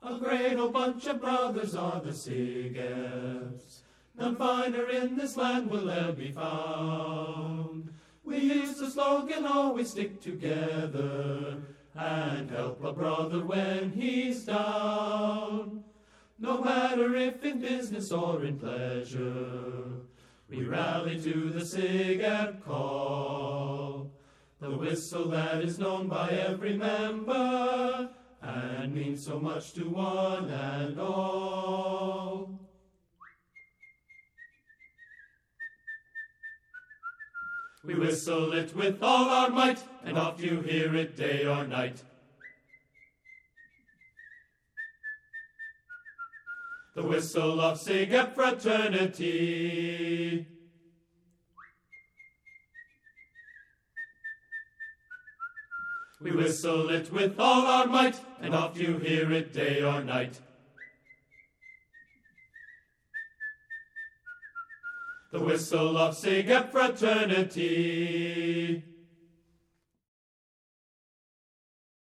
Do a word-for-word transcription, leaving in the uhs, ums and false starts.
A great old bunch of brothers are the Sigeps. None finer in this land will e'er be found. We use the slogan, always stick together, and help a brother when he's down. No matter if in business or in pleasure, we rally to the Sigep call. The whistle that is known by every member, and means so much to one and all. We whistle it with all our might, and oft you hear it day or night. The whistle of Sigep fraternity. We whistle it with all our might, and oft you hear it day or night. The whistle of Sigep fraternity.